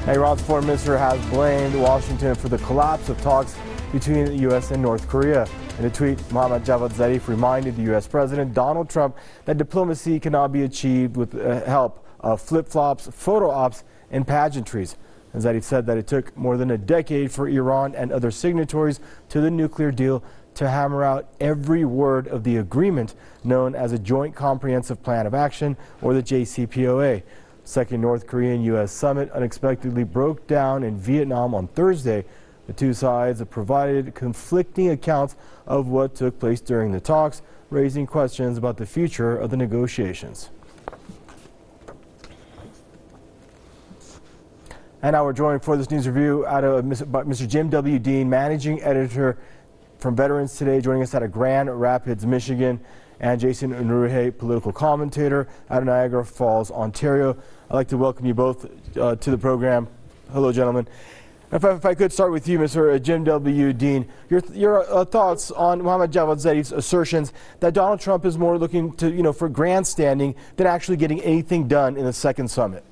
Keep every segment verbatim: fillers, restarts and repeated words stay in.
Iran's foreign minister has blamed Washington for the collapse of talks between the U S and North Korea. In a tweet, Mohammad Javad Zarif reminded the U S President Donald Trump that diplomacy cannot be achieved with the help of flip-flops, photo ops, and pageantries. Zarif said that it took more than a decade for Iran and other signatories to the nuclear deal to hammer out every word of the agreement known as a Joint Comprehensive Plan of Action, or the J C P O A. Second North Korean U S summit unexpectedly broke down in Vietnam on Thursday. The two sides have provided conflicting accounts of what took place during the talks, raising questions about the future of the negotiations. And now we're joined for this news review out of Mister Jim W. Dean, managing editor from Veterans Today, joining us out of Grand Rapids, Michigan, and Jason Unruhe, political commentator out of Niagara Falls, Ontario. I'd like to welcome you both uh, to the program. Hello, gentlemen. If I, if I could start with you, Mister Jim W. Dean, your, your uh, thoughts on Mohammad Javad Zarif's assertions that Donald Trump is more looking to, you know, for grandstanding than actually getting anything done in the second summit.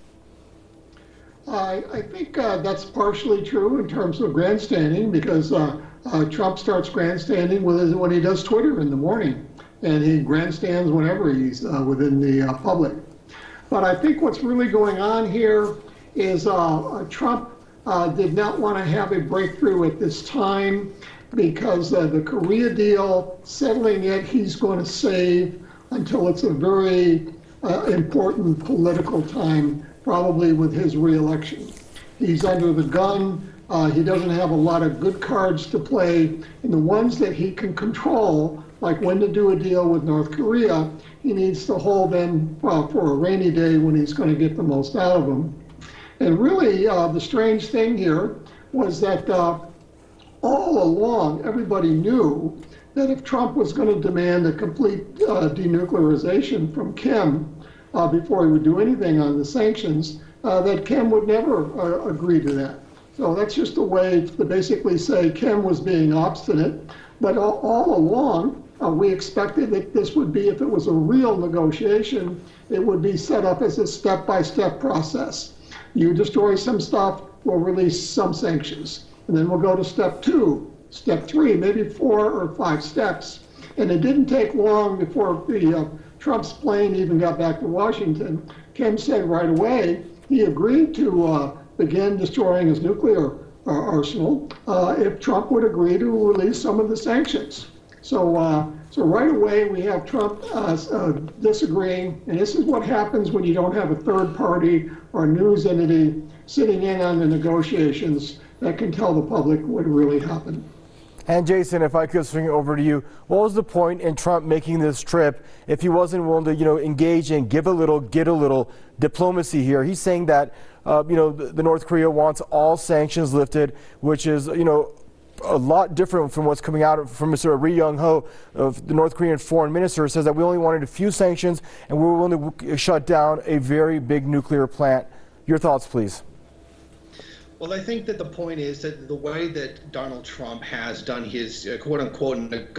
I, I think uh, that's partially true in terms of grandstanding, because uh, uh, Trump starts grandstanding when, when he does Twitter in the morning, and he grandstands whenever he's uh, within the uh, public. But I think what's really going on here is uh, Trump uh, did not want to have a breakthrough at this time, because uh, the Korea deal, settling it, he's going to save until it's a very uh, important political time, probably with his reelection. He's under the gun. Uh, he doesn't have a lot of good cards to play, and the ones that he can control, like when to do a deal with North Korea, he needs to hold them uh, for a rainy day when he's going to get the most out of them. And really, uh, the strange thing here was that uh, all along, everybody knew that if Trump was going to demand a complete uh, denuclearization from Kim uh, before he would do anything on the sanctions, uh, that Kim would never uh, agree to that. So that's just a way to basically say Kim was being obstinate. But all, all along, uh, we expected that this would be, if it was a real negotiation, it would be set up as a step-by-step process. You destroy some stuff, we'll release some sanctions. And then we'll go to step two, step three, maybe four or five steps. And it didn't take long before the uh, Trump's plane even got back to Washington. Kim said right away he agreed to uh, begin destroying his nuclear uh, arsenal uh, if Trump would agree to release some of the sanctions. So, uh, so right away we have Trump uh, uh, disagreeing, and this is what happens when you don't have a third party or news entity sitting in on the negotiations that can tell the public what really happened. And Jason, if I could swing it over to you, what was the point in Trump making this trip if he wasn't willing to, you know, engage in give a little, get a little diplomacy here? He's saying that, uh, you know, the, the North Korea wants all sanctions lifted, which is, you know, a lot different from what's coming out from Mister Ri Yong Ho, of the North Korean foreign minister, says that we only wanted a few sanctions and we were willing to shut down a very big nuclear plant. Your thoughts, please. Well, I think that the point is that the way that Donald Trump has done his uh, quote-unquote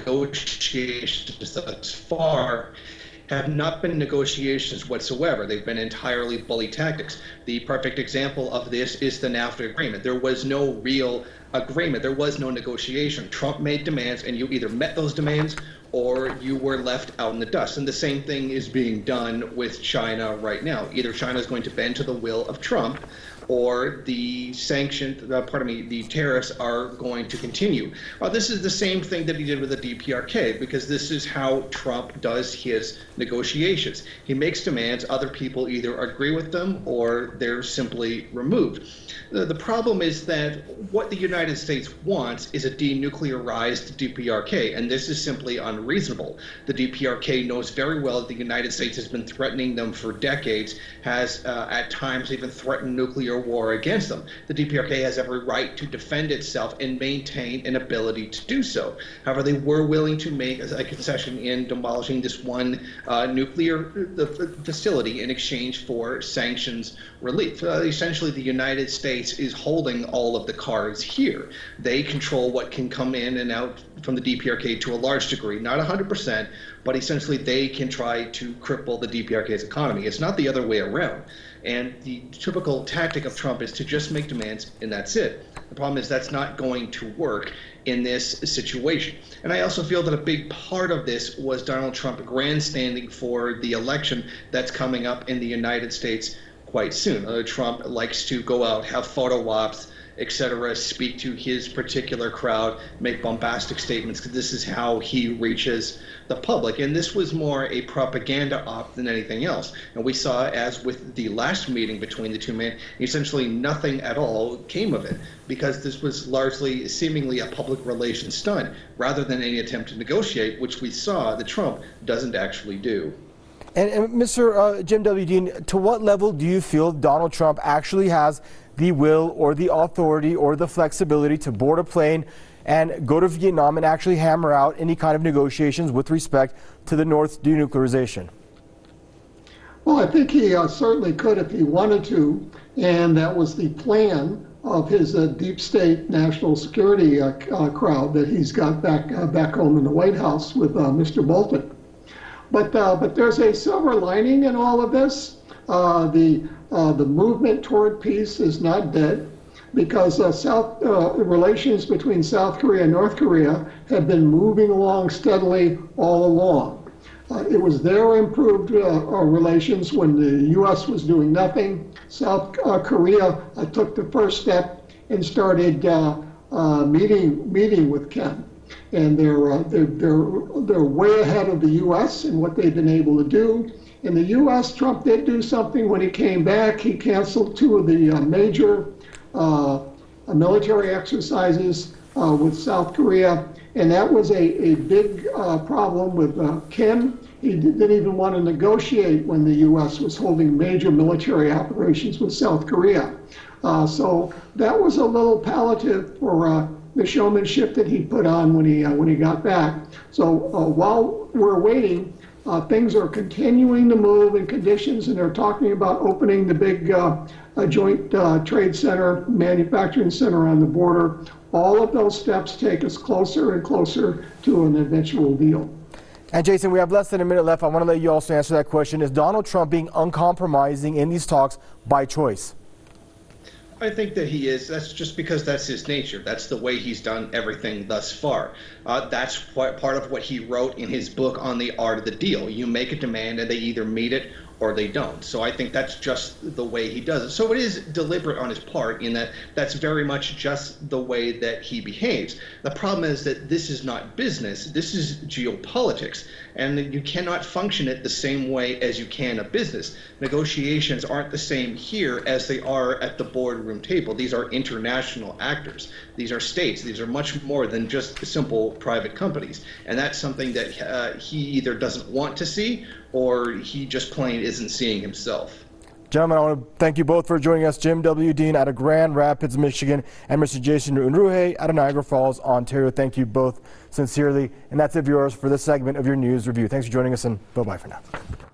negotiations thus far have not been negotiations whatsoever. They've been entirely bully tactics. The perfect example of this is the NAFTA agreement. There was no real agreement. There was no negotiation. Trump made demands, and you either met those demands or you were left out in the dust. And the same thing is being done with China right now. Either China is going to bend to the will of Trump, or the sanctions, uh, pardon me, the tariffs are going to continue. Well, this is the same thing that he did with the D P R K, because this is how Trump does his negotiations. He makes demands, other people either agree with them or they're simply removed. The, the problem is that what the United States wants is a denuclearized D P R K, and this is simply unreasonable. The D P R K knows very well that the United States has been threatening them for decades, has uh, at times even threatened nuclear war against them. The D P R K has every right to defend itself and maintain an ability to do so. However, they were willing to make a concession in demolishing this one uh, nuclear facility in exchange for sanctions relief. Uh, essentially, the United States is holding all of the cards here. They control what can come in and out from the D P R K to a large degree, not one hundred percent, but essentially they can try to cripple the D P R K's economy. It's not the other way around. And the typical tactic of Trump is to just make demands and that's it. The problem is that's not going to work in this situation. And I also feel that a big part of this was Donald Trump grandstanding for the election that's coming up in the United States quite soon. Uh, Trump likes to go out, have photo ops, et cetera, speak to his particular crowd, make bombastic statements, because this is how he reaches the public. And this was more a propaganda op than anything else. And we saw, as with the last meeting between the two men, essentially nothing at all came of it, because this was largely seemingly a public relations stunt rather than any attempt to negotiate, which we saw that Trump doesn't actually do. And, and Mister Uh, Jim W. Dean, to what level do you feel Donald Trump actually has the will or the authority or the flexibility to board a plane and go to Vietnam and actually hammer out any kind of negotiations with respect to the North denuclearization? Well, I think he uh, certainly could if he wanted to, and that was the plan of his uh, deep state national security uh, uh, crowd that he's got back uh, back home in the White House with uh, Mister Bolton. But uh, but there's a silver lining in all of this. Uh, the uh, the movement toward peace is not dead, because uh, South uh, relations between South Korea and North Korea have been moving along steadily all along. Uh, it was their improved uh, uh, relations when the U S was doing nothing. South uh, Korea uh, took the first step and started uh, uh, meeting meeting with Kim. And they're, uh, they're, they're, they're way ahead of the U S in what they've been able to do. In the U S, Trump did do something when he came back. He canceled two of the uh, major uh, military exercises uh, with South Korea, and that was a, a big uh, problem with uh, Kim. He didn't even want to negotiate when the U S was holding major military operations with South Korea. Uh, so that was a little palliative for uh, the showmanship that he put on when he uh, when he got back. So uh, while we're waiting, uh, things are continuing to move in conditions, and they're talking about opening the big uh, uh, joint uh, trade center, manufacturing center on the border. All of those steps take us closer and closer to an eventual deal. And Jason, we have less than a minute left. I want to let you also answer that question. Is Donald Trump being uncompromising in these talks by choice? I think that he is. That's just because that's his nature. That's the way he's done everything thus far. Uh, that's what, part of what he wrote in his book on the art of the deal. You make a demand and they either meet it or they don't. So I think that's just the way he does it. So it is deliberate on his part in that that's very much just the way that he behaves. The problem is that this is not business. This is geopolitics. And you cannot function it the same way as you can a business. Negotiations aren't the same here as they are at the boardroom table. These are international actors. These are states. These are much more than just simple private companies. And that's something that uh, he either doesn't want to see or he just plain isn't seeing himself. Gentlemen, I want to thank you both for joining us. Jim W. Dean out of Grand Rapids, Michigan, and Mister Jason Unruhe out of Niagara Falls, Ontario. Thank you both sincerely. And that's it, viewers, for this segment of your news review. Thanks for joining us, and bye-bye for now.